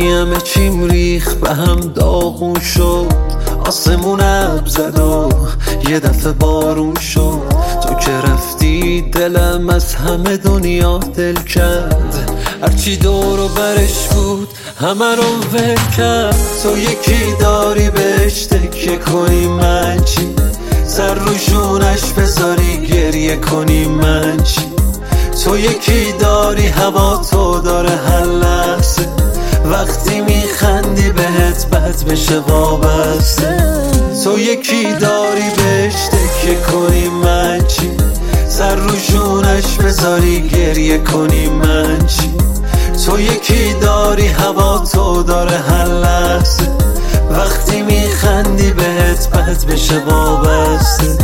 دیدی همه چیم ریخ به هم داغون شد، آسمون ابر زد و یه دفعه بارون شد. تو که رفتی دلم از همه دنیا دل کرد، هرچی دور و برش بود همه رو ول کرد. تو یکی داری بهش تکیه کنی، من چی؟ سر رو جونش بذاری گریه کنی، من چی؟ تو یکی داری هوا تو داره هر لحظه، وقتی میخندی بهت بد بشه وابسته. تو یکی داری بهش تکیه کنی، من چی؟ سر رو جونش بذاری گریه کنی، من چی؟ تو یکی داری هوا تو داره هر لحظه، وقتی میخندی بهت بد بشه وابسته.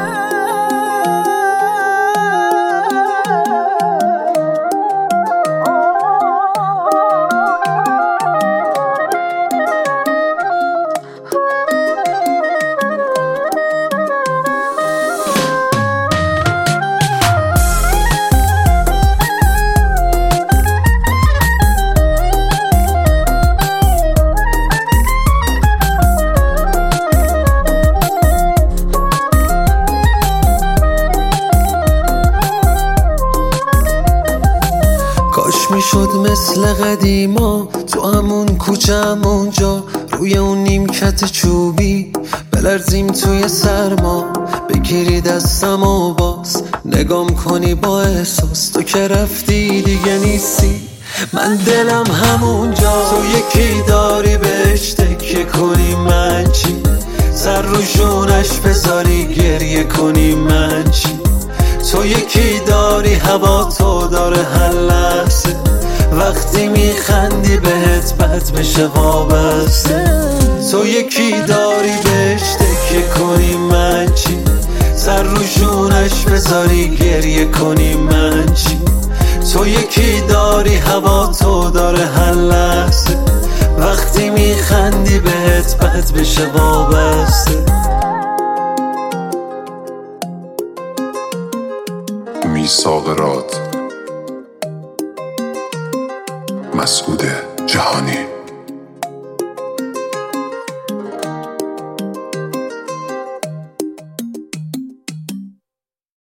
کاش میشد مثل قدیما تو همون کوچه همونجا، روی اون نیمکت چوبی بلرزیم توی سرما، بگیری دستم و باز نگام کنی با احساس. تو که رفتی دیگه نیستی، من دلم همونجا. تو یکی داری بهش تکیه کنی، من چی؟ سر رو جونش بذاری گریه کنی، من چی؟ تو یکی داری هوا تو داره هر لحظه، وقتی میخندی بهت بد بشه وابسته. تو یکی داری بهش تکیه کنی، من چی؟ سر رو جونش بذاری گریه کنی، من چی؟ تو یکی داری هوا تو داره هر لحظه، وقتی میخندی بهت بد بشه وابسته. میثاق راد، مسعود جهانی.